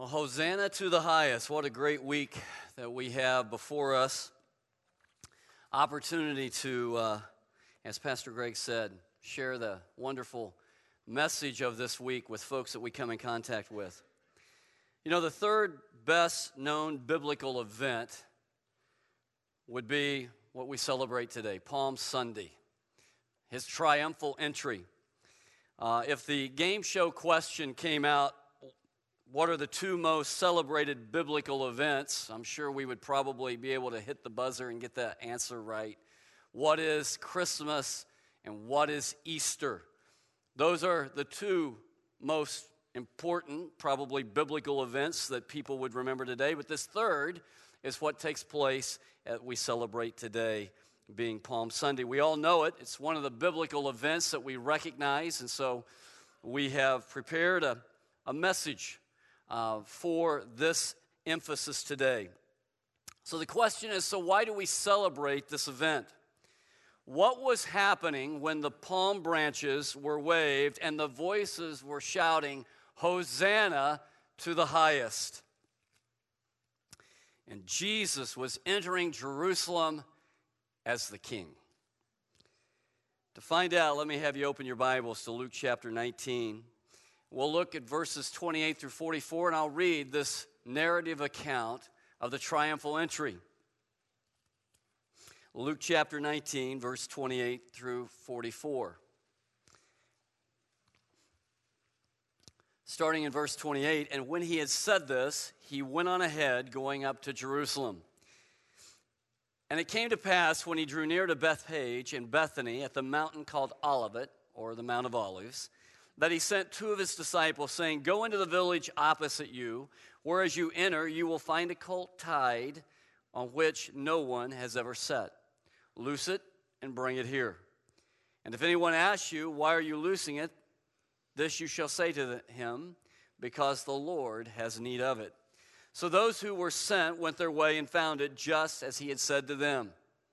Well, Hosanna to the highest. What a great week that we have before us. Opportunity to, as Pastor Greg said, share the wonderful message of this week with folks that we come in contact with. You know, the third best known biblical event would be what we celebrate today, Palm Sunday, his triumphal entry. If the game show question came out, what are the two most celebrated biblical events? I'm sure we would probably be able to hit the buzzer and get that answer right. What is Christmas and what is Easter? Those are the two most important, probably biblical events that people would remember today. But this third is what takes place as we celebrate today, being Palm Sunday. We all know it. It's one of the biblical events that we recognize. And so we have prepared a message for this emphasis today. So the question is, so why do we celebrate this event? What was happening when the palm branches were waved and the voices were shouting, Hosanna to the highest? And Jesus was entering Jerusalem as the king. To find out, let me have you open your Bibles to Luke chapter 19. We'll look at verses 28 through 44, and I'll read this narrative account of the triumphal entry. Luke chapter 19, verse 28 through 44. Starting in verse 28, and when he had said this, he went on ahead, going up to Jerusalem. And it came to pass, when he drew near to Bethphage and Bethany at the mountain called Olivet, or the Mount of Olives, that he sent two of his disciples, saying, Go into the village opposite you, where as you enter, you will find a colt tied on which no one has ever sat. Loose it and bring it here. And if anyone asks you, Why are you loosing it? This you shall say to him, Because the Lord has need of it. So those who were sent went their way and found it just as he had said to them.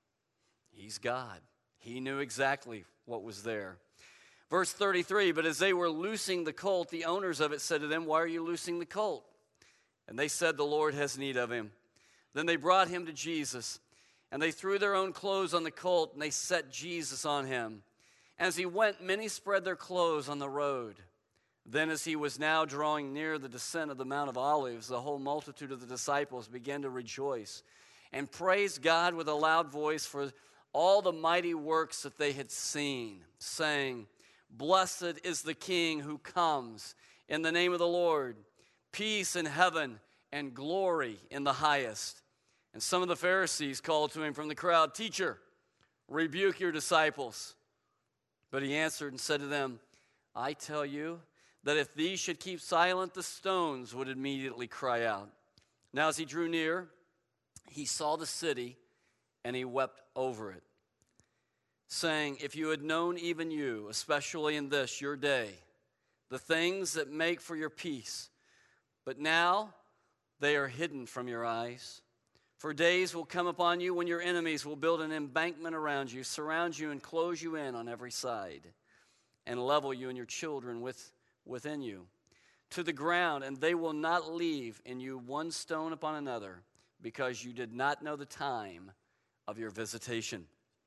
He's God. He knew exactly what was there. Verse 33, but as they were loosing the colt, the owners of it said to them, Why are you loosing the colt? And they said, The Lord has need of him. Then they brought him to Jesus, and they threw their own clothes on the colt, and they set Jesus on him. As he went, many spread their clothes on the road. Then as he was now drawing near the descent of the Mount of Olives, the whole multitude of the disciples began to rejoice and praise God with a loud voice for all the mighty works that they had seen, saying, Blessed is the King who comes in the name of the Lord, peace in heaven and glory in the highest. And some of the Pharisees called to him from the crowd, Teacher, rebuke your disciples. But he answered and said to them, I tell you that if these should keep silent, the stones would immediately cry out. Now as he drew near, he saw the city, and he wept over it, saying, If you had known, even you, especially in this your day, the things that make for your peace, but now they are hidden from your eyes. For days will come upon you when your enemies will build an embankment around you, surround you and close you in on every side, and level you and your children within you to the ground, and they will not leave in you one stone upon another, because you did not know the time of your visitation.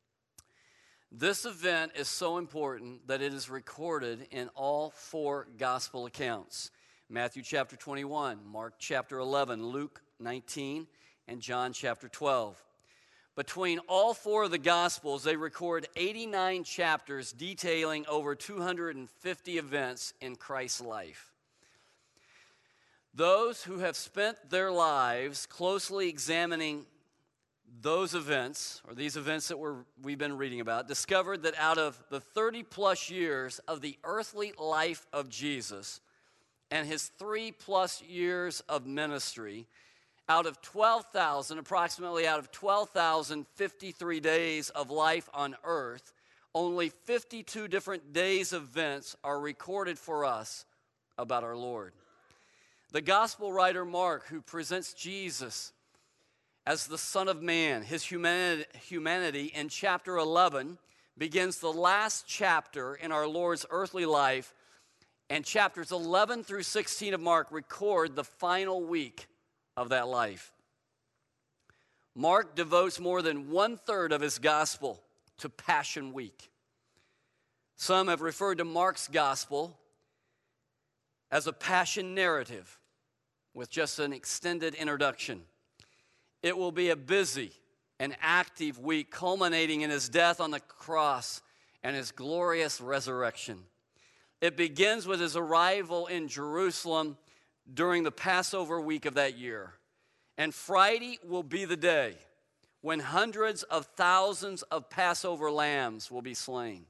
This event is so important that it is recorded in all four gospel accounts. Matthew chapter 21, Mark chapter 11, Luke 19, and John chapter 12. Between all four of the gospels, they record 89 chapters detailing over 250 events in Christ's life. Those who have spent their lives closely examining those events, or these events that we've been reading about, discovered that out of the 30-plus years of the earthly life of Jesus and his 3+ years of ministry, approximately out of 12,053 days of life on earth, only 52 different days events are recorded for us about our Lord. The gospel writer Mark, who presents Jesus as the Son of Man, his humanity in chapter 11, begins the last chapter in our Lord's earthly life And chapters 11 through 16 of Mark record the final week of that life. Mark devotes more than 1/3 of his gospel to Passion Week. Some have referred to Mark's gospel as a passion narrative with just an extended introduction. It will be a busy and active week culminating in his death on the cross and his glorious resurrection. It begins with his arrival in Jerusalem during the Passover week of that year. And Friday will be the day when hundreds of thousands of Passover lambs will be slain,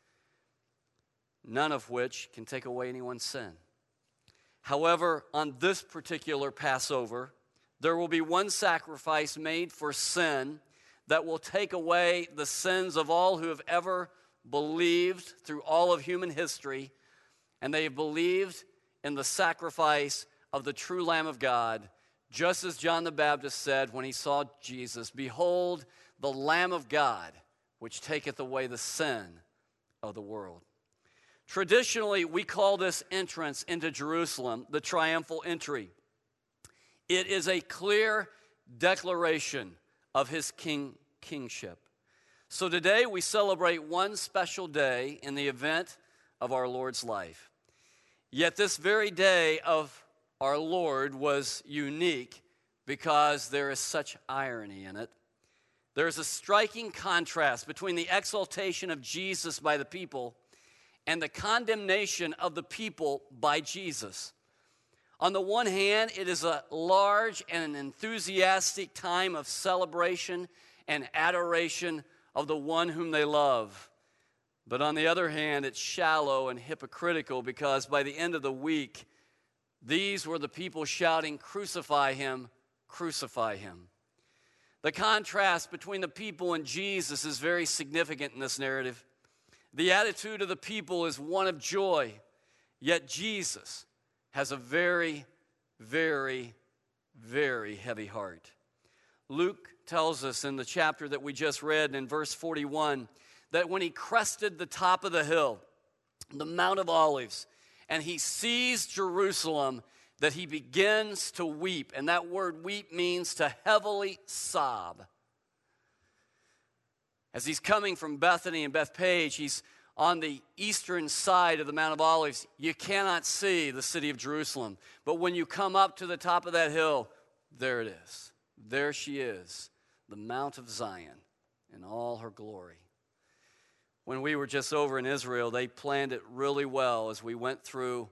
none of which can take away anyone's sin. However, on this particular Passover, there will be one sacrifice made for sin that will take away the sins of all who have ever believed through all of human history, and they have believed in the sacrifice of the true Lamb of God, just as John the Baptist said when he saw Jesus, "Behold, the Lamb of God, which taketh away the sin of the world." Traditionally, we call this entrance into Jerusalem the triumphal entry. It is a clear declaration of his kingship. So today we celebrate one special day in the event of our Lord's life. Yet this very day of our Lord was unique because there is such irony in it. There is a striking contrast between the exaltation of Jesus by the people and the condemnation of the people by Jesus. On the one hand, it is a large and an enthusiastic time of celebration and adoration of the one whom they love. But on the other hand, it's shallow and hypocritical because by the end of the week, these were the people shouting, "Crucify him, crucify him." The contrast between the people and Jesus is very significant in this narrative. The attitude of the people is one of joy, yet Jesus has a very, very, very heavy heart. Luke tells us in the chapter that we just read in verse 41 that when he crested the top of the hill, the Mount of Olives, and he sees Jerusalem, that he begins to weep. And that word weep means to heavily sob. As he's coming from Bethany and Bethpage, he's on the eastern side of the Mount of Olives. You cannot see the city of Jerusalem. But when you come up to the top of that hill, there it is. There she is, the Mount of Zion in all her glory. When we were just over in Israel, they planned it really well as we went through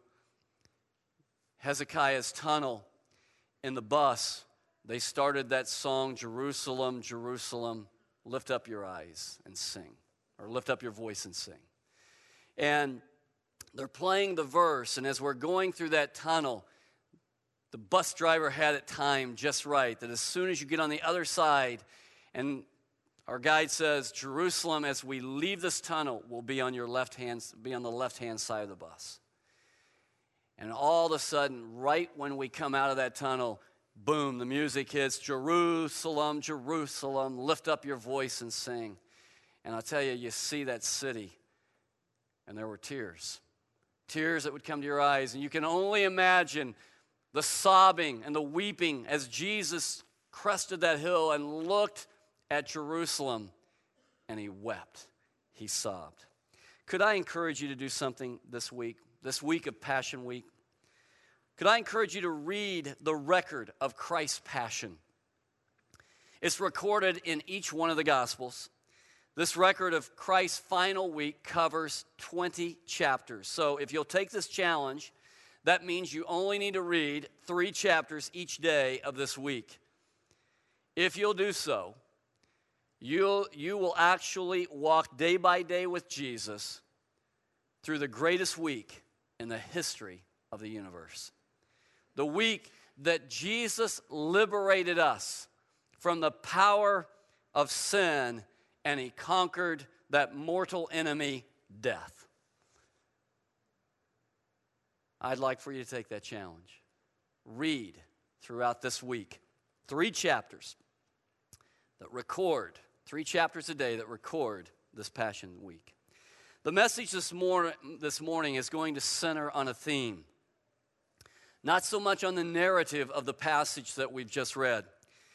Hezekiah's tunnel in the bus. They started that song, "Jerusalem, Jerusalem, lift up your eyes and sing," or lift up your voice and sing. And they're playing the verse, and as we're going through that tunnel, the bus driver had it timed just right, that as soon as you get on the other side, and our guide says, "Jerusalem, as we leave this tunnel, will be on your left hand, be on the left-hand side of the bus." And all of a sudden, right when we come out of that tunnel, boom, the music hits, "Jerusalem, Jerusalem, lift up your voice and sing." And I'll tell you, you see that city, and there were tears. Tears that would come to your eyes, and you can only imagine the sobbing and the weeping as Jesus crested that hill and looked at Jerusalem, and he wept. He sobbed. Could I encourage you to do something this week of Passion Week? Could I encourage you to read the record of Christ's passion? It's recorded in each one of the Gospels. This record of Christ's final week covers 20 chapters. So if you'll take this challenge, that means you only need to read 3 chapters each day of this week. If you'll do so, you will actually walk day by day with Jesus through the greatest week in the history of the universe. The week that Jesus liberated us from the power of sin and he conquered that mortal enemy, death. I'd like for you to take that challenge. Read throughout this week 3 chapters that record, 3 chapters a day that record this Passion Week. The message this morning is going to center on a theme, not so much on the narrative of the passage that we've just read.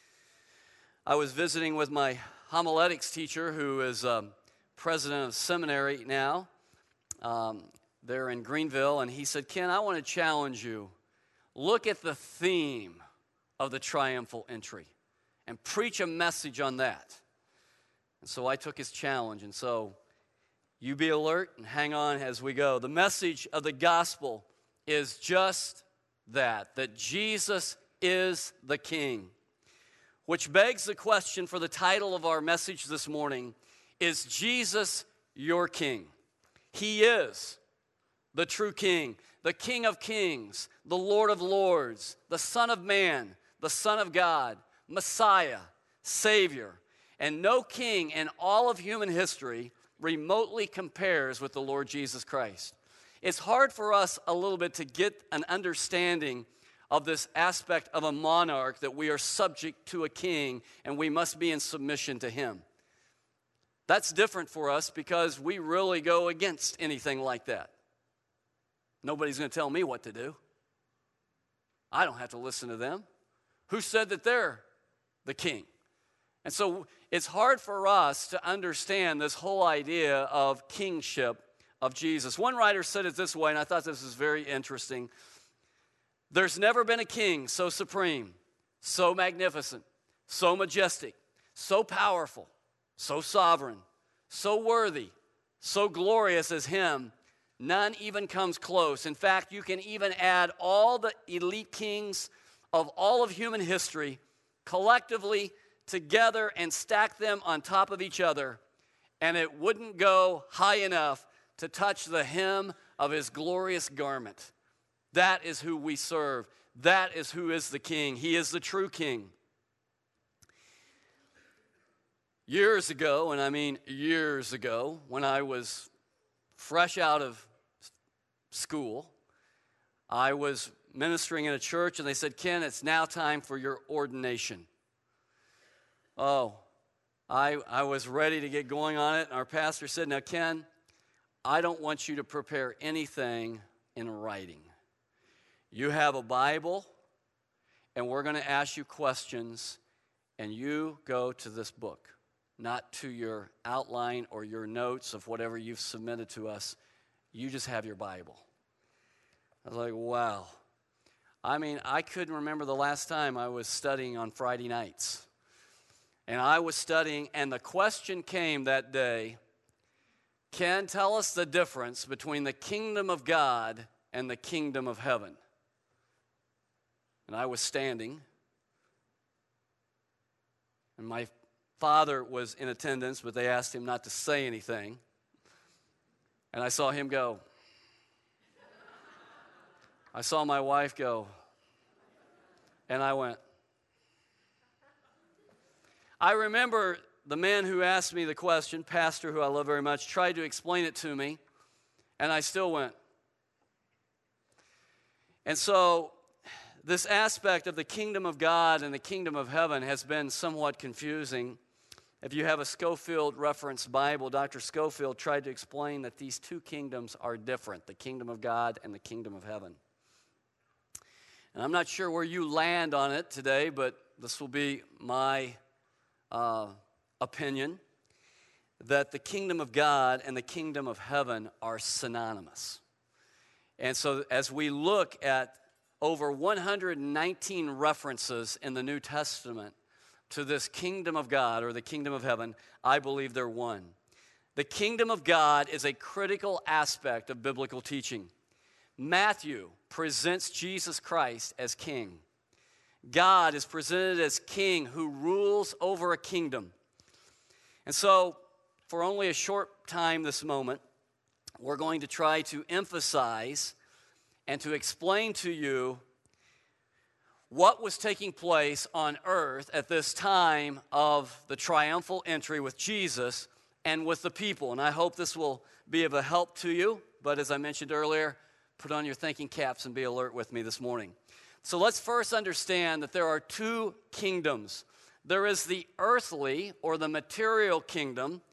I was visiting with my homiletics teacher, who is president of seminary now. They're in Greenville, and he said, Ken, I want to challenge you. Look at the theme of the triumphal entry and preach a message on that. And so I took his challenge, and so you be alert and hang on as we go. The message of the gospel is just that Jesus is the King, which begs the question for the title of our message this morning, is Jesus your King? He is the true King, the King of kings, the Lord of lords, the Son of man, the Son of God, Messiah, Savior. And no king in all of human history remotely compares with the Lord Jesus Christ. It's hard for us a little bit to get an understanding of this aspect of a monarch, that we are subject to a king and we must be in submission to him. That's different for us because we really go against anything like that. Nobody's going to tell me what to do. I don't have to listen to them. Who said that they're the king? And so it's hard for us to understand this whole idea of kingship of Jesus. One writer said it this way, and I thought this was very interesting. There's never been a king so supreme, so magnificent, so majestic, so powerful, so sovereign, so worthy, so glorious as him. None even comes close. In fact, you can even add all the elite kings of all of human history collectively together and stack them on top of each other, and it wouldn't go high enough to touch the hem of his glorious garment. That is who we serve. That is who is the King. He is the true King. Years ago, and I mean years ago, when I was fresh out of school, I was ministering in a church, and they said, Ken, it's now time for your ordination. Oh, I was ready to get going on it, and our pastor said, now, Ken, I don't want you to prepare anything in writing. You have a Bible, and we're going to ask you questions, and you go to this book, not to your outline or your notes of whatever you've submitted to us. You just have your Bible. I was like, wow. I mean, I couldn't remember the last time I was studying on Friday nights. And I was studying, and the question came that day, Ken, tell us the difference between the kingdom of God and the kingdom of heaven. And I was standing, and my father was in attendance, but they asked him not to say anything. And I saw him go. I saw my wife go. And I went. I remember the man who asked me the question, pastor who I love very much, tried to explain it to me, and I still went. And so this aspect of the kingdom of God and the kingdom of heaven has been somewhat confusing. If you have a Scofield reference Bible, Dr. Scofield tried to explain that these two kingdoms are different, the kingdom of God and the kingdom of heaven. And I'm not sure where you land on it today, but this will be my opinion, that the kingdom of God and the kingdom of heaven are synonymous. And so as we look at over 119 references in the New Testament to this kingdom of God or the kingdom of heaven, I believe they're one. The kingdom of God is a critical aspect of biblical teaching. Matthew presents Jesus Christ as king. God is presented as king who rules over a kingdom. And so, for only a short time this moment, we're going to try to emphasize and to explain to you what was taking place on earth at this time of the triumphal entry with Jesus and with the people. And I hope this will be of a help to you. But as I mentioned earlier, put on your thinking caps and be alert with me this morning. So let's first understand that there are two kingdoms. There is the earthly or the material kingdom,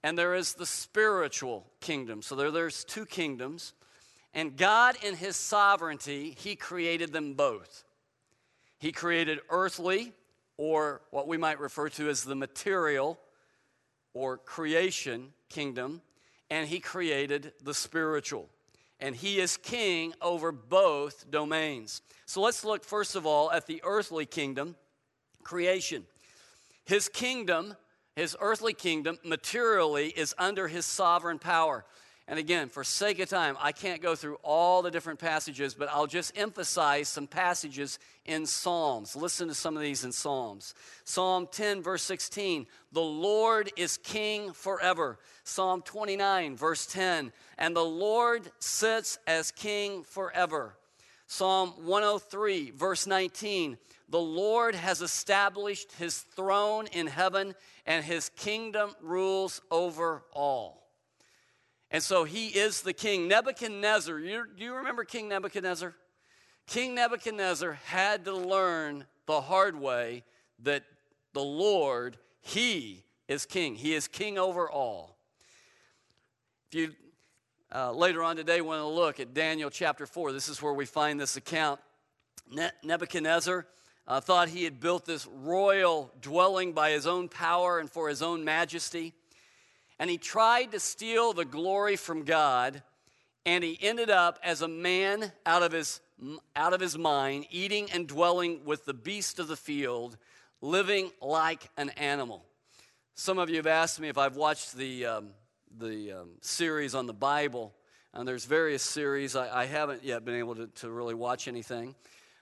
and there is the spiritual kingdom. So there's two kingdoms. And God, in his sovereignty, he created them both. He created earthly, or what we might refer to as the material or creation kingdom, and he created the spiritual. And he is king over both domains. So let's look first of all at the earthly kingdom, creation. His kingdom, his earthly kingdom, materially is under his sovereign power. And again, for sake of time, I can't go through all the different passages, but I'll just emphasize some passages in Psalms. Listen to some of these in Psalms. Psalm 10, verse 16, the Lord is king forever. Psalm 29, verse 10, and the Lord sits as king forever. Psalm 103, verse 19, the Lord has established his throne in heaven, and his kingdom rules over all. And so he is the king. Nebuchadnezzar, do you remember King Nebuchadnezzar? King Nebuchadnezzar had to learn the hard way that the Lord, he is king. He is king over all. If you later on today want to look at Daniel chapter 4, this is where we find this account. Nebuchadnezzar thought he had built this royal dwelling by his own power and for his own majesty. And he tried to steal the glory from God, and he ended up as a man out of his mind, eating and dwelling with the beasts of the field, living like an animal. Some of you have asked me if I've watched the series on the Bible, and there's various series. I haven't yet been able to really watch anything.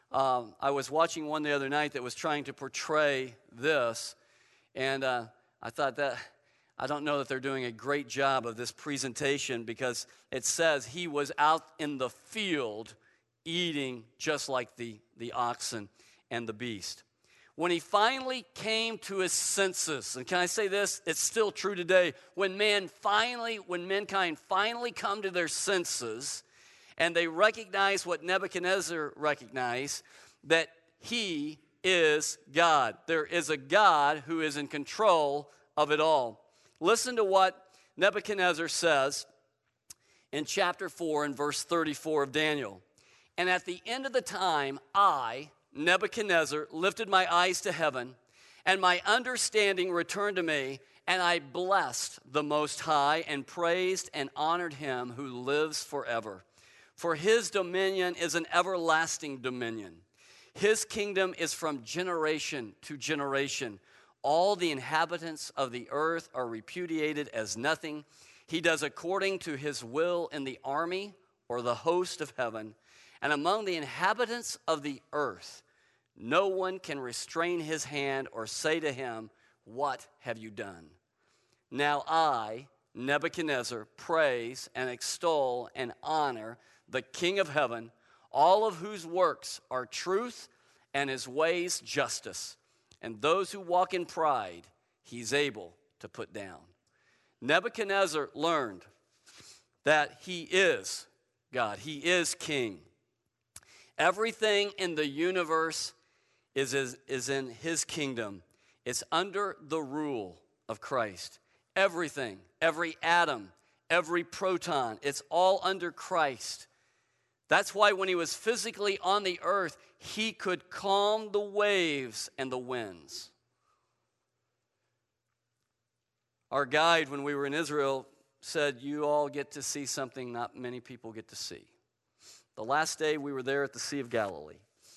I was watching one the other night that was trying to portray this, and I thought that I don't know that they're doing a great job of this presentation, because it says he was out in the field eating just like the oxen and the beast. When he finally came to his senses, and can I say this? It's still true today. When mankind finally come to their senses and they recognize what Nebuchadnezzar recognized, that he is God. There is a God who is in control of it all. Listen to what Nebuchadnezzar says in chapter 4 and verse 34 of Daniel. And at the end of the time, I, Nebuchadnezzar, lifted my eyes to heaven, and my understanding returned to me, and I blessed the Most High and praised and honored him who lives forever. For his dominion is an everlasting dominion. His kingdom is from generation to generation. All the inhabitants of the earth are repudiated as nothing. He does according to his will in the army or the host of heaven. And among the inhabitants of the earth, no one can restrain his hand or say to him, what have you done? Now I, Nebuchadnezzar, praise and extol and honor the King of heaven, all of whose works are truth and his ways justice. And those who walk in pride, he's able to put down. Nebuchadnezzar learned that he is God. He is king. Everything in the universe is in his kingdom. It's under the rule of Christ. Everything, every atom, every proton, it's all under Christ. That's why when he was physically on the earth, he could calm the waves and the winds. Our guide, when we were in Israel, said, you all get to see something not many people get to see. The last day we were there at the Sea of Galilee.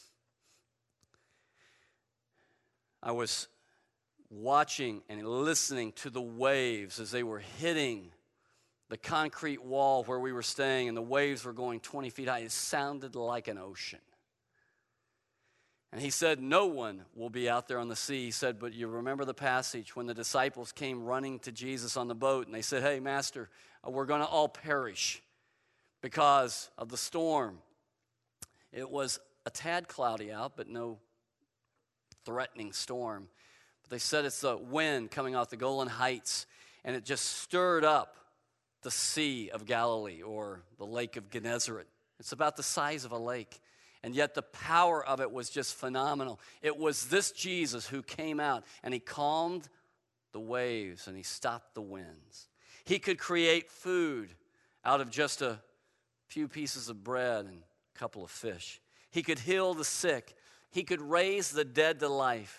I was watching and listening to the waves as they were hitting the concrete wall where we were staying, and the waves were going 20 feet high. It sounded like an ocean. And he said, no one will be out there on the sea. He said, but you remember the passage when the disciples came running to Jesus on the boat, and they said, hey, Master, we're going to all perish because of the storm. It was a tad cloudy out, but no threatening storm. But they said it's the wind coming off the Golan Heights, and it just stirred up the Sea of Galilee, or the Lake of Gennesaret. It's about the size of a lake, and yet the power of it was just phenomenal. It was this Jesus who came out, and he calmed the waves, and he stopped the winds. He could create food out of just a few pieces of bread and a couple of fish. He could heal the sick. He could raise the dead to life.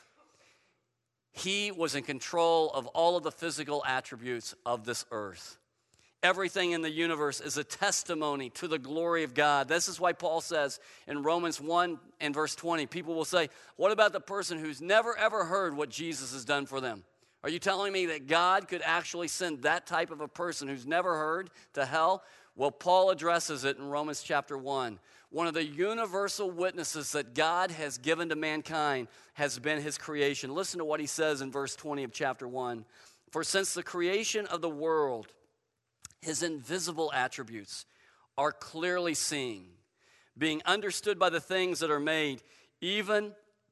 He was in control of all of the physical attributes of this earth. Everything in the universe is a testimony to the glory of God. This is why Paul says in Romans 1 and verse 20, people will say, what about the person who's never ever heard what Jesus has done for them? Are you telling me that God could actually send that type of a person who's never heard to hell? Well, Paul addresses it in Romans chapter 1. One of the universal witnesses that God has given to mankind has been his creation. Listen to what he says in verse 20 of chapter 1. For since the creation of the world, his invisible attributes are clearly seen, being understood by the things that are made, even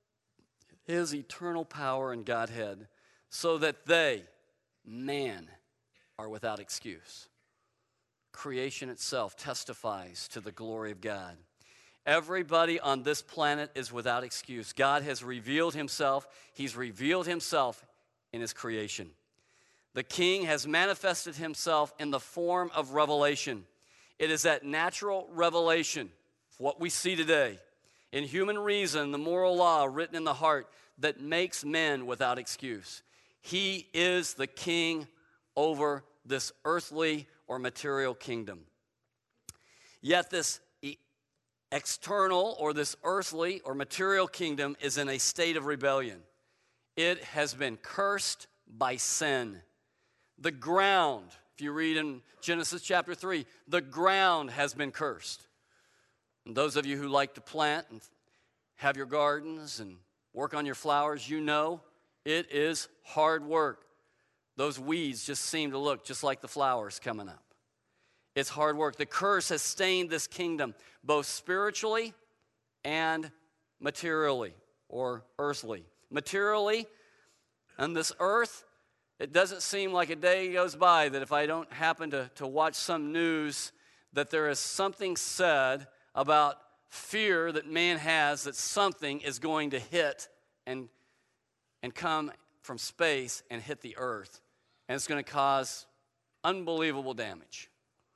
his eternal power and Godhead, so that they, man, are without excuse. Creation itself testifies to the glory of God. Everybody on this planet is without excuse. God has revealed himself. He's revealed himself in his creation. The King has manifested himself in the form of revelation. It is that natural revelation, what we see today, in human reason, the moral law written in the heart, that makes men without excuse. He is the King over this earthly or material kingdom. Yet this external or this earthly or material kingdom is in a state of rebellion. It has been cursed by sin. The ground, if you read in Genesis chapter 3, the ground has been cursed. And those of you who like to plant and have your gardens and work on your flowers, you know it is hard work. Those weeds just seem to look just like the flowers coming up. It's hard work. The curse has stained this kingdom, both spiritually and materially or earthly. Materially, on this earth, it doesn't seem like a day goes by that if I don't happen to watch some news that there is something said about fear that man has that something is going to hit and come from space and hit the earth. And it's going to cause unbelievable damage.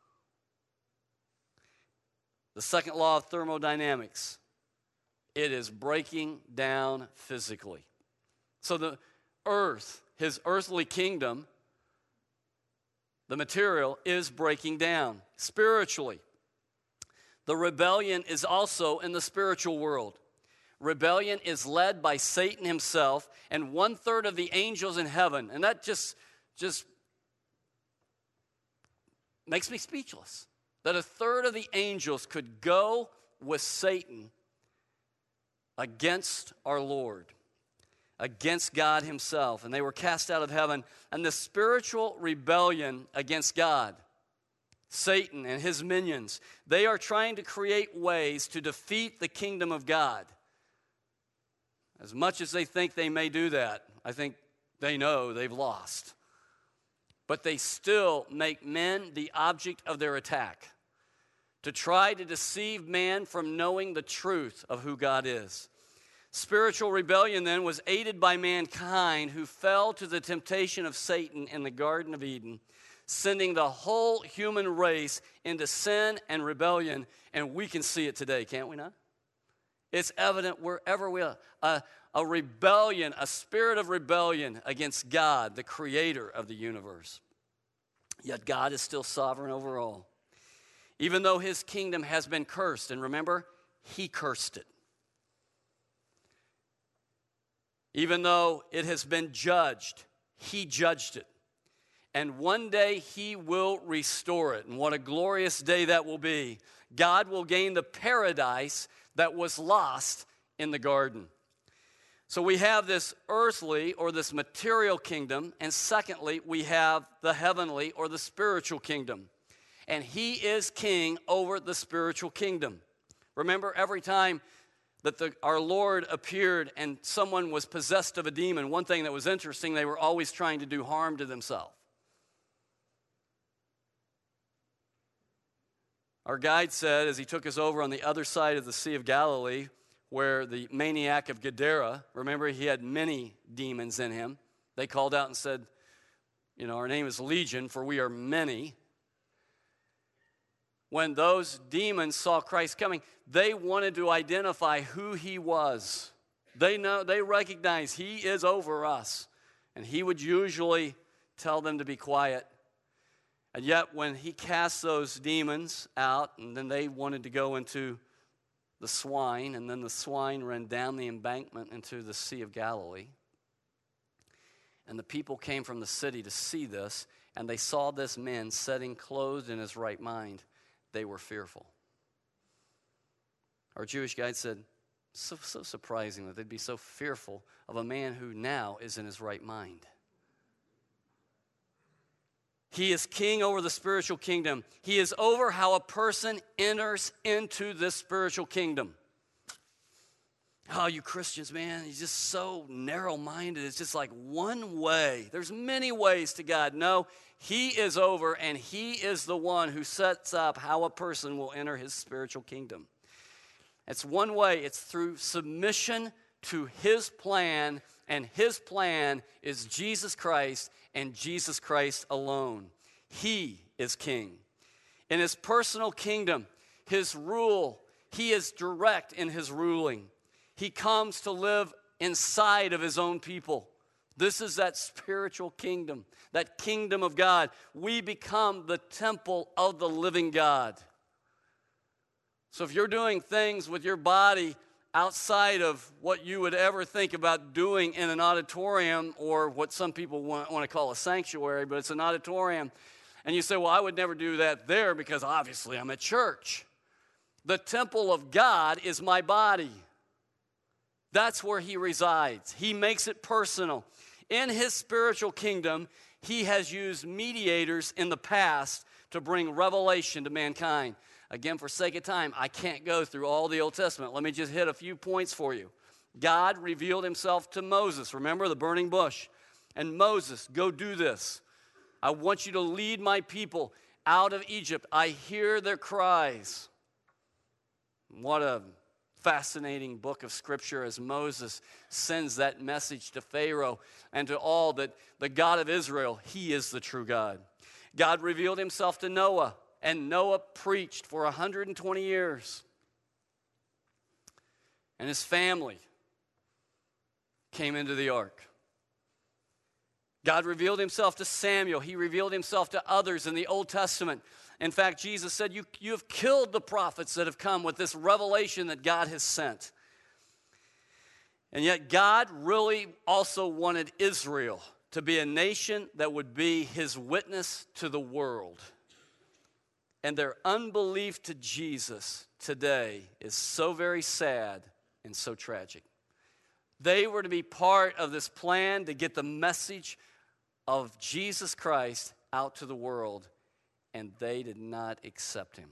The second law of thermodynamics, it is breaking down physically. So the earth, his earthly kingdom, the material, is breaking down spiritually. The rebellion is also in the spiritual world. Rebellion is led by Satan himself and 1/3 of the angels in heaven. And that just makes me speechless. That 1/3 of the angels could go with Satan against our Lord, against God himself. And they were cast out of heaven. And the spiritual rebellion against God, Satan and his minions, they are trying to create ways to defeat the kingdom of God. As much as they think they may do that, I think they know they've lost. But they still make men the object of their attack, to try to deceive man from knowing the truth of who God is. Spiritual rebellion then was aided by mankind, who fell to the temptation of Satan in the Garden of Eden, sending the whole human race into sin and rebellion. And we can see it today, can't we not? It's evident wherever we are. A rebellion, a spirit of rebellion against God, the creator of the universe. Yet God is still sovereign over all. Even though his kingdom has been cursed, and remember, he cursed it. Even though it has been judged, he judged it. And one day he will restore it. And what a glorious day that will be. God will gain the paradise that was lost in the garden. So we have this earthly or this material kingdom, and secondly, we have the heavenly or the spiritual kingdom. And he is king over the spiritual kingdom. Remember, every time that our Lord appeared and someone was possessed of a demon, one thing that was interesting, they were always trying to do harm to themselves. Our guide said, as he took us over on the other side of the Sea of Galilee, where the maniac of Gadara, remember he had many demons in him, they called out and said, our name is Legion, for we are many. When those demons saw Christ coming, they wanted to identify who he was. They recognize he is over us. And he would usually tell them to be quiet. And yet when he cast those demons out, and then they wanted to go into the swine, and then the swine ran down the embankment into the Sea of Galilee. And the people came from the city to see this, and they saw this man sitting clothed in his right mind. They were fearful. Our Jewish guide said, so surprising that they'd be so fearful of a man who now is in his right mind. He is king over the spiritual kingdom. He is over how a person enters into this spiritual kingdom. Oh, you Christians, man, he's just so narrow-minded. It's just like one way. There's many ways to God. No, he is over, and he is the one who sets up how a person will enter his spiritual kingdom. It's one way. It's through submission to his plan, and his plan is Jesus Christ and Jesus Christ alone. He is king. In his personal kingdom, his rule, he is direct in his ruling. He comes to live inside of his own people. This is that spiritual kingdom, that kingdom of God. We become the temple of the living God. So if you're doing things with your body outside of what you would ever think about doing in an auditorium, or what some people want to call a sanctuary, but it's an auditorium, and you say, well, I would never do that there because obviously I'm at church. The temple of God is my body. That's where he resides. He makes it personal. In his spiritual kingdom, he has used mediators in the past to bring revelation to mankind. Again, for sake of time, I can't go through all the Old Testament. Let me just hit a few points for you. God revealed himself to Moses. Remember the burning bush? And Moses, go do this. I want you to lead my people out of Egypt. I hear their cries. What a fascinating book of Scripture as Moses sends that message to Pharaoh and to all that the God of Israel, he is the true God. God revealed himself to Noah, and Noah preached for 120 years. And his family came into the ark. God revealed himself to Samuel. He revealed himself to others in the Old Testament. In fact, Jesus said, you have killed the prophets that have come with this revelation that God has sent. And yet God really also wanted Israel to be a nation that would be his witness to the world. And their unbelief to Jesus today is so very sad and so tragic. They were to be part of this plan to get the message of Jesus Christ out to the world, and they did not accept him.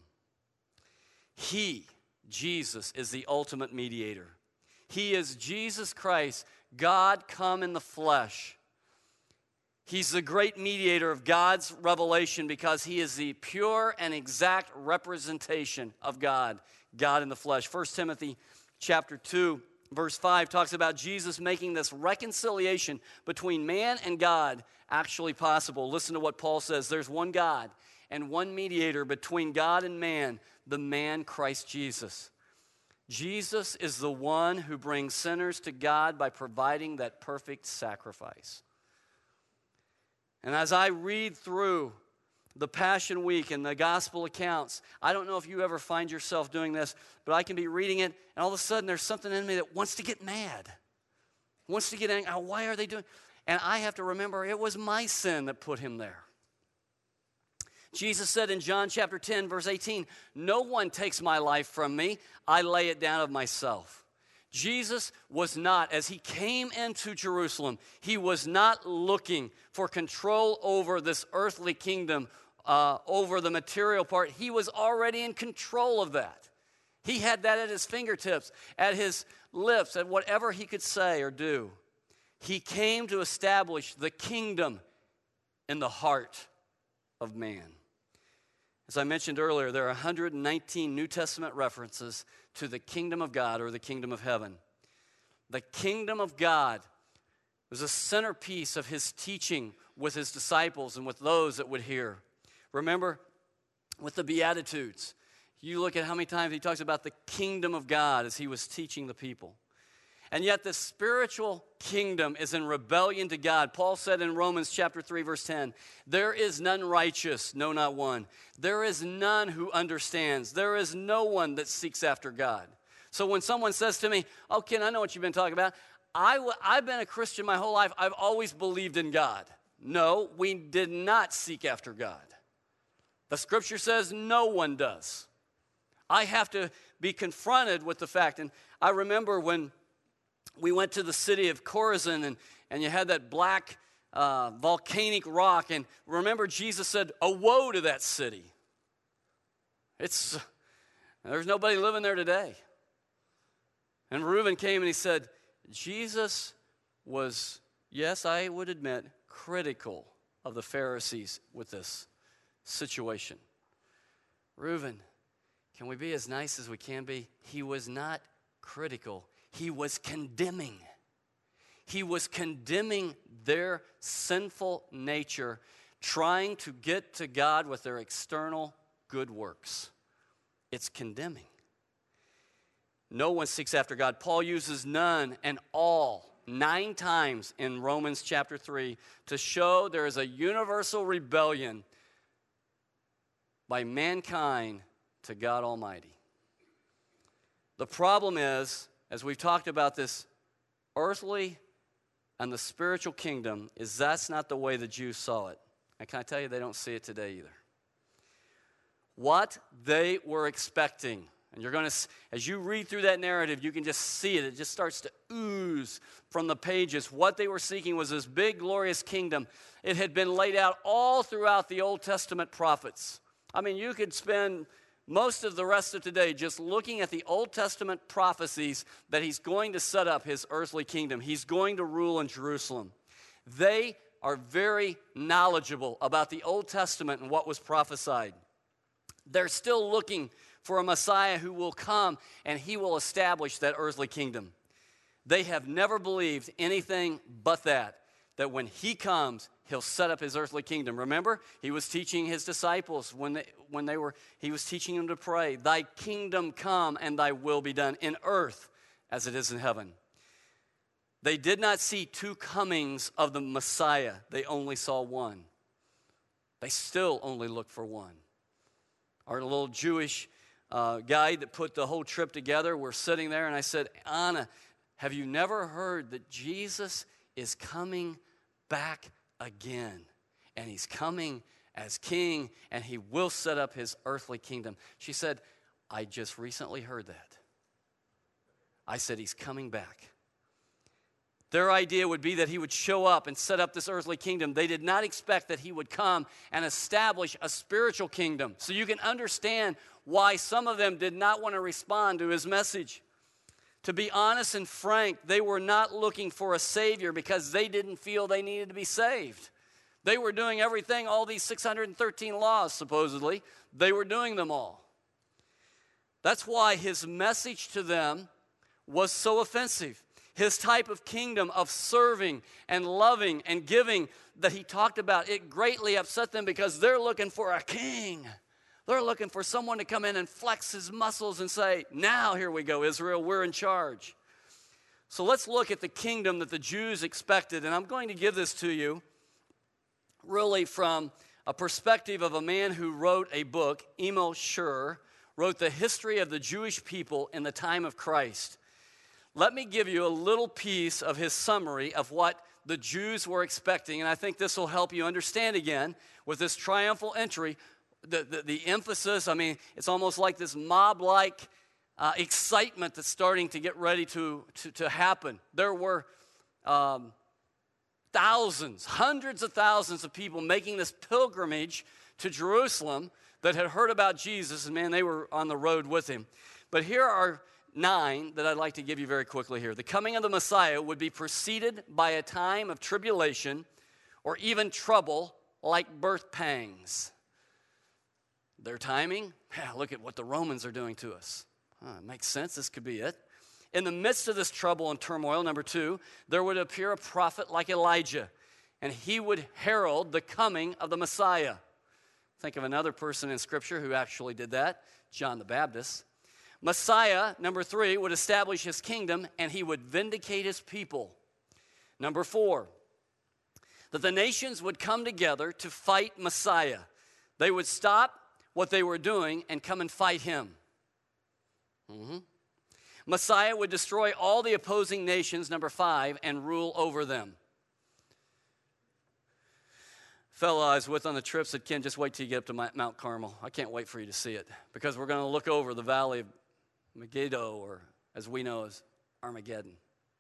He, Jesus, is the ultimate mediator. He is Jesus Christ, God come in the flesh. He's the great mediator of God's revelation because he is the pure and exact representation of God, God in the flesh. 1 Timothy chapter 2, verse 5 talks about Jesus making this reconciliation between man and God actually possible. Listen to what Paul says. There's one God and one mediator between God and man, the man Christ Jesus. Jesus is the one who brings sinners to God by providing that perfect sacrifice. And as I read through the Passion Week and the gospel accounts, I don't know if you ever find yourself doing this, but I can be reading it, and all of a sudden there's something in me that wants to get mad, wants to get angry. Oh, why are they doing? And I have to remember it was my sin that put him there. Jesus said in John chapter 10, verse 18, no one takes my life from me. I lay it down of myself. Jesus was not, as he came into Jerusalem, he was not looking for control over this earthly kingdom, over the material part. He was already in control of that. He had that at his fingertips, at his lips, at whatever he could say or do. He came to establish the kingdom in the heart of man. As I mentioned earlier, there are 119 New Testament references to the kingdom of God or the kingdom of heaven. The kingdom of God was a centerpiece of his teaching with his disciples and with those that would hear. Remember, with the Beatitudes, you look at how many times he talks about the kingdom of God as he was teaching the people. And yet the spiritual kingdom is in rebellion to God. Paul said in Romans chapter 3, verse 10, there is none righteous, no, not one. There is none who understands. There is no one that seeks after God. So when someone says to me, oh, Ken, I know what you've been talking about. I've been a Christian my whole life. I've always believed in God. No, we did not seek after God. The scripture says no one does. I have to be confronted with the fact. And I remember when we went to the city of Chorazin, and you had that black volcanic rock. And remember, Jesus said, "Oh, woe to that city." There's nobody living there today. And Reuben came and he said, Jesus was, yes, I would admit, critical of the Pharisees with this situation. Reuben, can we be as nice as we can be? He was not critical. He was condemning. He was condemning their sinful nature, trying to get to God with their external good works. It's condemning. No one seeks after God. Paul uses none and all 9 times in Romans chapter 3 to show there is a universal rebellion by mankind to God Almighty. The problem is, as we've talked about this earthly and the spiritual kingdom, is that's not the way the Jews saw it. And can I tell you, they don't see it today either. What they were expecting, and you're going to, as you read through that narrative, you can just see it. It just starts to ooze from the pages. What they were seeking was this big, glorious kingdom. It had been laid out all throughout the Old Testament prophets. I mean, you could spend most of the rest of today just looking at the Old Testament prophecies that he's going to set up his earthly kingdom. He's going to rule in Jerusalem. They are very knowledgeable about the Old Testament and what was prophesied. They're still looking for a Messiah who will come and he will establish that earthly kingdom. They have never believed anything but that when he comes, he'll set up his earthly kingdom. Remember, he was teaching his disciples he was teaching them to pray, thy kingdom come and thy will be done in earth as it is in heaven. They did not see 2 comings of the Messiah. They only saw one. They still only look for one. Our little Jewish guide that put the whole trip together, we're sitting there and I said, Anna, have you never heard that Jesus is coming back again? And he's coming as king and he will set up his earthly kingdom. She said, I just recently heard that. I said, he's coming back. Their idea would be that he would show up and set up this earthly kingdom. They did not expect that he would come and establish a spiritual kingdom. So you can understand why some of them did not want to respond to his message. To be honest and frank, they were not looking for a Savior because they didn't feel they needed to be saved. They were doing everything, all these 613 laws, supposedly, they were doing them all. That's why his message to them was so offensive. His type of kingdom of serving and loving and giving that he talked about, it greatly upset them because they're looking for a king. They're looking for someone to come in and flex his muscles and say, now here we go, Israel, we're in charge. So let's look at the kingdom that the Jews expected. And I'm going to give this to you really from a perspective of a man who wrote a book, Emo Schur, wrote the history of the Jewish people in the time of Christ. Let me give you a little piece of his summary of what the Jews were expecting, and I think this will help you understand again with this triumphal entry, the emphasis. I mean, it's almost like this mob-like excitement that's starting to get ready to happen. There were thousands, hundreds of thousands of people making this pilgrimage to Jerusalem that had heard about Jesus, and man, they were on the road with him. But here are 9 that I'd like to give you very quickly here. The coming of the Messiah would be preceded by a time of tribulation or even trouble like birth pangs. Their timing, look at what the Romans are doing to us. It makes sense, this could be it. In the midst of this trouble and turmoil, number 2, there would appear a prophet like Elijah, and he would herald the coming of the Messiah. Think of another person in Scripture who actually did that, John the Baptist. Messiah, number 3, would establish his kingdom, and he would vindicate his people. Number 4, that the nations would come together to fight Messiah. They would stop what they were doing and come and fight him. Messiah would destroy all the opposing nations, number 5, and rule over them. Fellow I was with on the trip said, Ken, just wait till you get up to Mount Carmel. I can't wait for you to see it, because we're going to look over the valley of Megiddo, or as we know as Armageddon.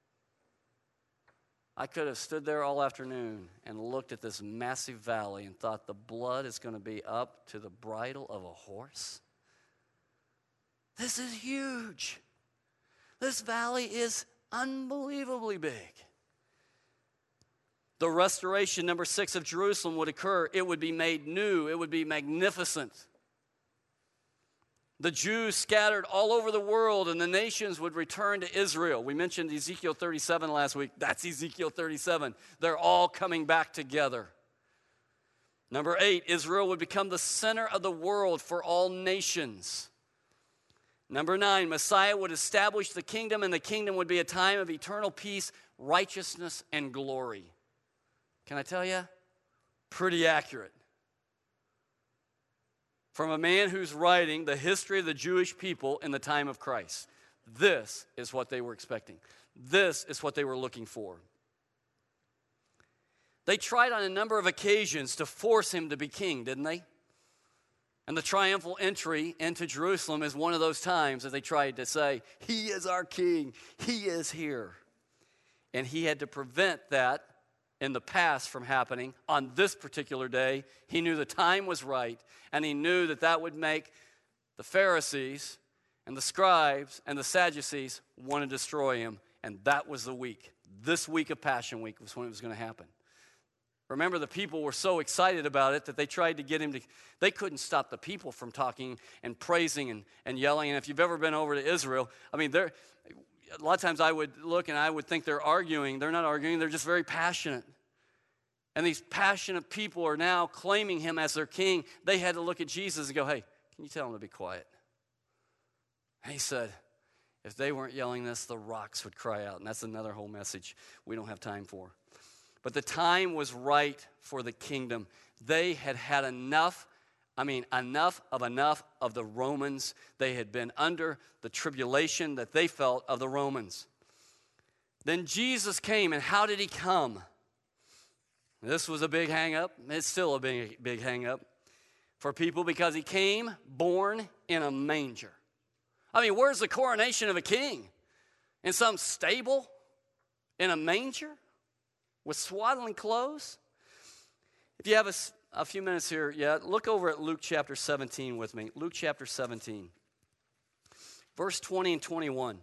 I could have stood there all afternoon and looked at this massive valley and thought the blood is going to be up to the bridle of a horse. This is huge. This valley is unbelievably big. The restoration, number 6, of Jerusalem would occur. It would be made new. It would be magnificent. The Jews scattered all over the world, and the nations would return to Israel. We mentioned Ezekiel 37 last week. That's Ezekiel 37. They're all coming back together. Number 8, Israel would become the center of the world for all nations. Number 9, Messiah would establish the kingdom, and the kingdom would be a time of eternal peace, righteousness, and glory. Can I tell you? Pretty accurate. From a man who's writing the history of the Jewish people in the time of Christ. This is what they were expecting. This is what they were looking for. They tried on a number of occasions to force him to be king, didn't they? And the triumphal entry into Jerusalem is one of those times that they tried to say, he is our king, he is here. And he had to prevent that in the past from happening. On this particular day, he knew the time was right, and he knew that that would make the Pharisees and the scribes and the Sadducees want to destroy him, and that was the week. This week of Passion Week was when it was going to happen. Remember, the people were so excited about it that they tried to get him to, they couldn't stop the people from talking and praising and yelling. And if you've ever been over to Israel, I mean, a lot of times I would look and I would think they're arguing. They're not arguing, they're just very passionate. And these passionate people are now claiming him as their king. They had to look at Jesus and go, hey, can you tell him to be quiet? And he said, if they weren't yelling this, the rocks would cry out. And that's another whole message we don't have time for. But the time was right for the kingdom. They had had enough of the Romans. They had been under the tribulation that they felt of the Romans. Then Jesus came, and how did he come? This was a big hang-up. It's still a big hang-up for people, because he came born in a manger. I mean, where's the coronation of a king? In some stable? In a manger? With swaddling clothes? If you have a few minutes here yet, look over at Luke chapter 17 with me. Luke chapter 17, verse 20 and 21.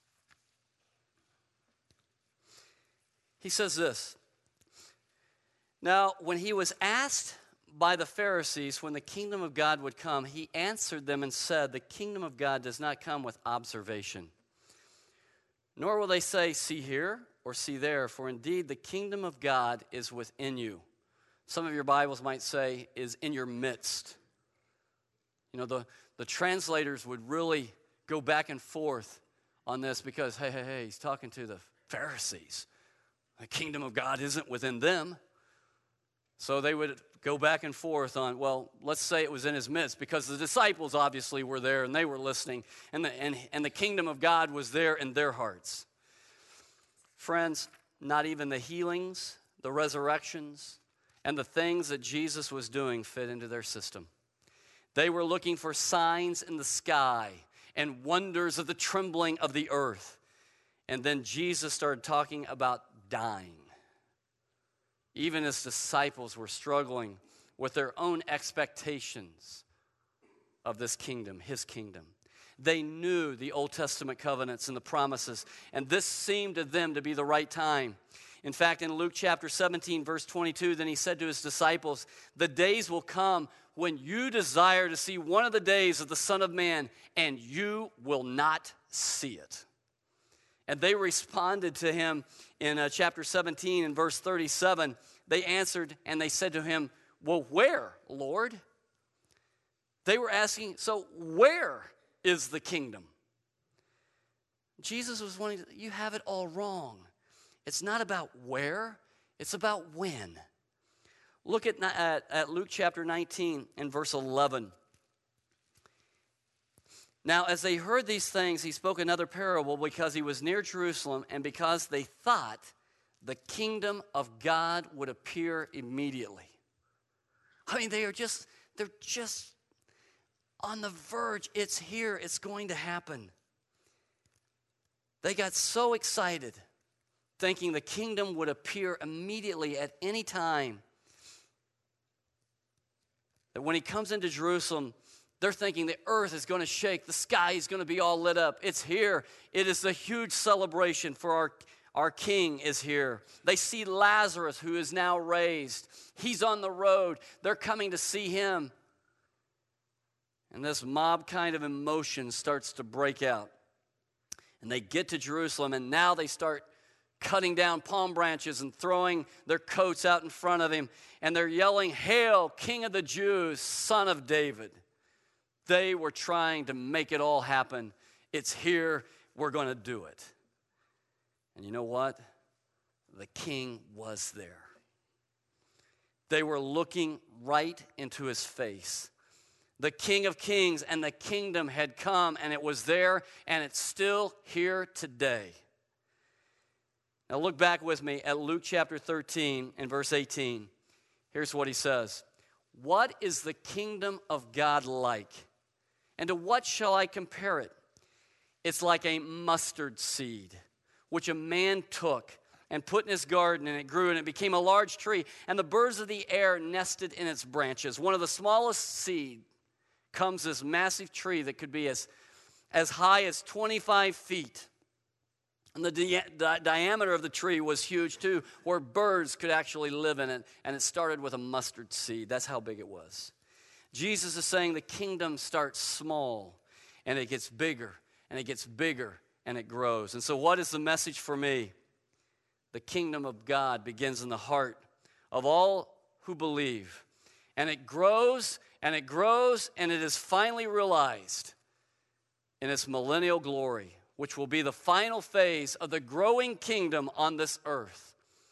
He says this, now when he was asked by the Pharisees when the kingdom of God would come, he answered them and said, the kingdom of God does not come with observation, nor will they say, see here, or see there, for indeed the kingdom of God is within you. Some of your Bibles might say, is in your midst. You know, the translators would really go back and forth on this because, hey, he's talking to the Pharisees. The kingdom of God isn't within them. So they would go back and forth on, well, let's say it was in his midst, because the disciples obviously were there and they were listening, and the kingdom of God was there in their hearts. Friends, not even the healings, the resurrections, and the things that Jesus was doing fit into their system. They were looking for signs in the sky and wonders of the trembling of the earth. And then Jesus started talking about dying. Even his disciples were struggling with their own expectations of this kingdom, his kingdom. They knew the Old Testament covenants and the promises, and this seemed to them to be the right time. In fact, in Luke chapter 17, verse 22, then he said to his disciples, the days will come when you desire to see one of the days of the Son of Man, and you will not see it. And they responded to him in chapter 17 and verse 37. They answered and they said to him, well, where, Lord? They were asking, so where is the kingdom? Jesus was wanting to, you have it all wrong. It's not about where, it's about when. Look at Luke chapter 19 and verse 11. Now, as they heard these things, he spoke another parable because he was near Jerusalem and because they thought the kingdom of God would appear immediately. I mean, they're just on the verge. It's here. It's going to happen. They got so excited, thinking the kingdom would appear immediately at any time, that when he comes into Jerusalem, they're thinking the earth is going to shake, the sky is going to be all lit up. It's here. It is a huge celebration for our king is here. They see Lazarus, who is now raised. He's on the road. They're coming to see him. And this mob kind of emotion starts to break out. And they get to Jerusalem, and now they start cutting down palm branches and throwing their coats out in front of him. And they're yelling, "Hail, King of the Jews, Son of David." They were trying to make it all happen. It's here. We're going to do it. And you know what? The king was there. They were looking right into his face. The King of Kings and the kingdom had come, and it was there, and it's still here today. Now look back with me at Luke chapter 13 and verse 18. Here's what he says. What is the kingdom of God like? And to what shall I compare it? It's like a mustard seed, which a man took and put in his garden, and it grew, and it became a large tree, and the birds of the air nested in its branches. One of the smallest seed comes this massive tree that could be as high as 25 feet. And the diameter of the tree was huge too, where birds could actually live in it, and it started with a mustard seed. That's how big it was. Jesus is saying the kingdom starts small, and it gets bigger, and it gets bigger, and it grows. And so what is the message for me? The kingdom of God begins in the heart of all who believe. And it grows, and it grows, and it is finally realized in its millennial glory, which will be the final phase of the growing kingdom on this earth.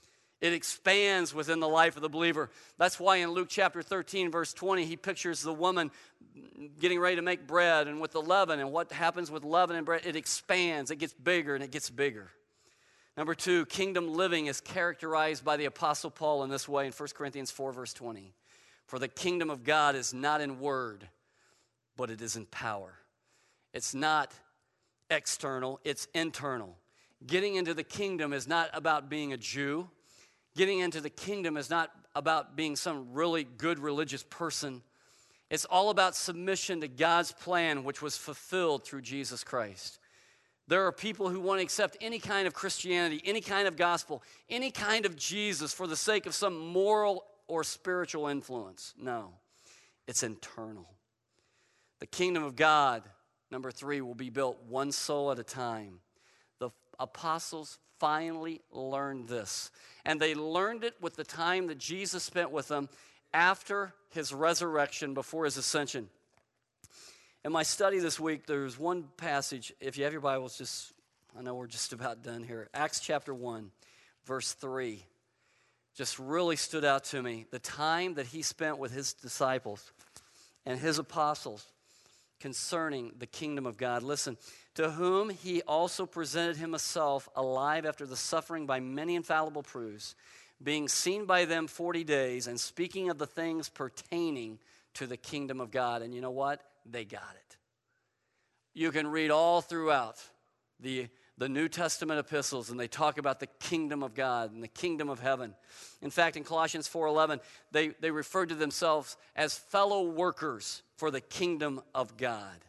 It expands within the life of the believer. That's why in Luke chapter 13, verse 20, he pictures the woman getting ready to make bread, and with the leaven, and what happens with leaven and bread, it expands, it gets bigger, and it gets bigger. Number two, kingdom living is characterized by the Apostle Paul in this way in 1 Corinthians 4, verse 20. For the kingdom of God is not in word, but it is in power. It's not external, it's internal. Getting into the kingdom is not about being a Jew. Getting into the kingdom is not about being some really good religious person. It's all about submission to God's plan, which was fulfilled through Jesus Christ. There are people who want to accept any kind of Christianity, any kind of gospel, any kind of Jesus for the sake of some moral or spiritual influence. No, it's internal. The kingdom of God, number three, will be built one soul at a time. The apostles finally learned this. And they learned it with the time that Jesus spent with them after his resurrection, before his ascension. In my study this week, there's one passage. If you have your Bibles, I know we're just about done here. Acts chapter 1, verse 3. Just really stood out to me. The time that he spent with his disciples and his apostles concerning the kingdom of God. Listen, to whom he also presented himself alive after the suffering by many infallible proofs, being seen by them 40 days, and speaking of the things pertaining to the kingdom of God. And you know what? They got it. You can read all throughout the New Testament epistles, and they talk about the kingdom of God and the kingdom of heaven. In fact, in Colossians 4:11, they referred to themselves as fellow workers for the kingdom of God.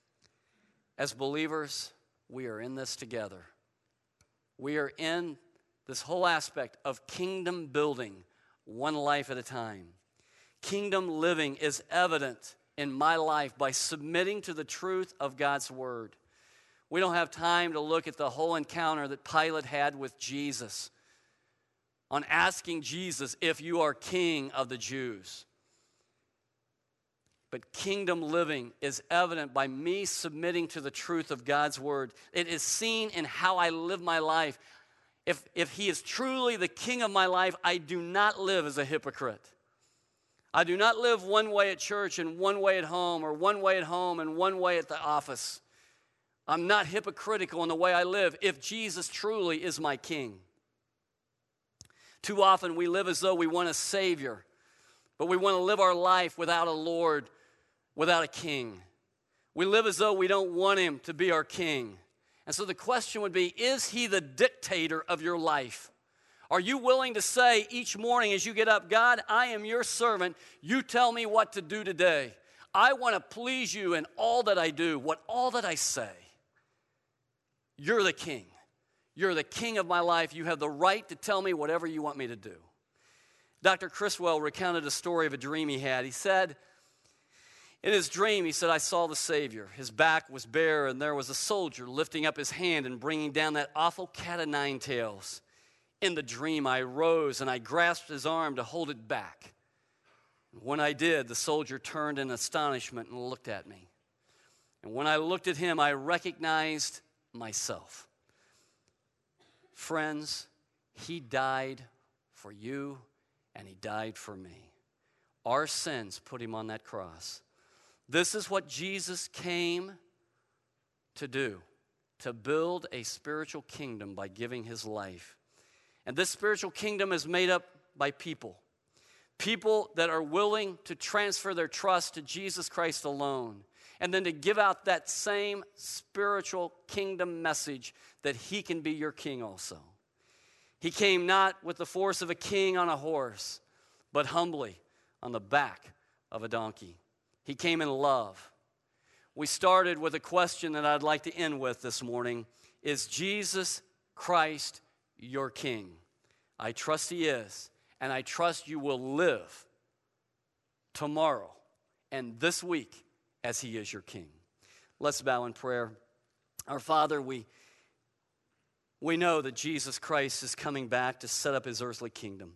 As believers, we are in this together. We are in this whole aspect of kingdom building, one life at a time. Kingdom living is evident in my life by submitting to the truth of God's word. We don't have time to look at the whole encounter that Pilate had with Jesus on asking Jesus if you are king of the Jews. But kingdom living is evident by me submitting to the truth of God's word. It is seen in how I live my life. If he is truly the king of my life, I do not live as a hypocrite. I do not live one way at church and one way at home, or one way at home and one way at the office. I'm not hypocritical in the way I live if Jesus truly is my king. Too often we live as though we want a Savior, but we want to live our life without a Lord, without a king. We live as though we don't want him to be our king. And so the question would be, is he the dictator of your life? Are you willing to say each morning as you get up, God, I am your servant. You tell me what to do today. I want to please you in all that I do, all that I say. You're the king. You're the king of my life. You have the right to tell me whatever you want me to do. Dr. Criswell recounted a story of a dream he had. He said, in his dream, he said, I saw the Savior. His back was bare, and there was a soldier lifting up his hand and bringing down that awful cat of nine tails. In the dream, I rose, and I grasped his arm to hold it back. When I did, the soldier turned in astonishment and looked at me. And when I looked at him, I recognized myself. Friends, he died for you, and he died for me. Our sins put him on that cross. This is what Jesus came to do, to build a spiritual kingdom by giving his life. And this spiritual kingdom is made up by people that are willing to transfer their trust to Jesus Christ alone, and then to give out that same spiritual kingdom message that he can be your king also. He came not with the force of a king on a horse, but humbly on the back of a donkey. He came in love. We started with a question that I'd like to end with this morning. Is Jesus Christ your king? I trust he is, and I trust you will live tomorrow and this week as he is your king. Let's bow in prayer. Our Father, we know that Jesus Christ is coming back to set up his earthly kingdom.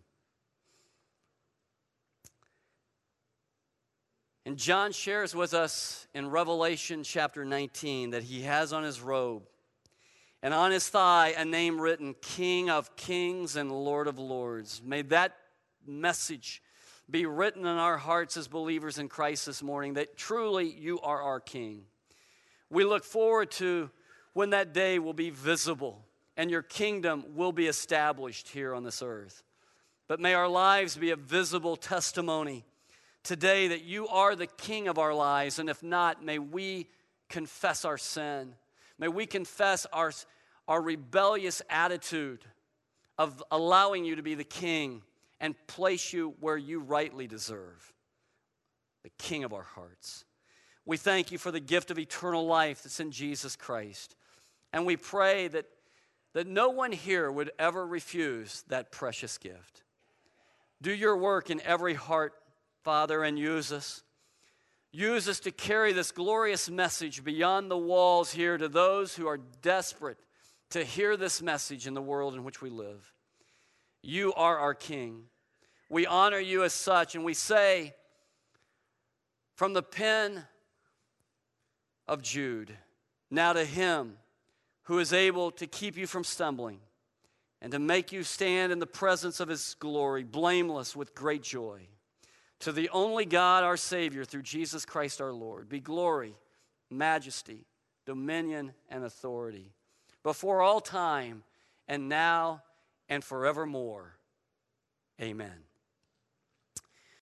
And John shares with us in Revelation chapter 19 that he has on his robe and on his thigh a name written, King of Kings and Lord of Lords. May that message be written in our hearts as believers in Christ this morning, that truly you are our King. We look forward to when that day will be visible and your kingdom will be established here on this earth. But may our lives be a visible testimony today that you are the King of our lives, and if not, may we confess our sin. May we confess our rebellious attitude of allowing you to be the King and place you where you rightly deserve, the King of our hearts. We thank you for the gift of eternal life that's in Jesus Christ, and we pray that no one here would ever refuse that precious gift. Do your work in every heart, Father, and use us. Use us to carry this glorious message beyond the walls here to those who are desperate to hear this message in the world in which we live. You are our King. We honor you as such, and we say from the pen of Jude, now to him who is able to keep you from stumbling and to make you stand in the presence of his glory, blameless with great joy. To the only God, our Savior, through Jesus Christ our Lord, be glory, majesty, dominion, and authority before all time and now and forevermore. Amen.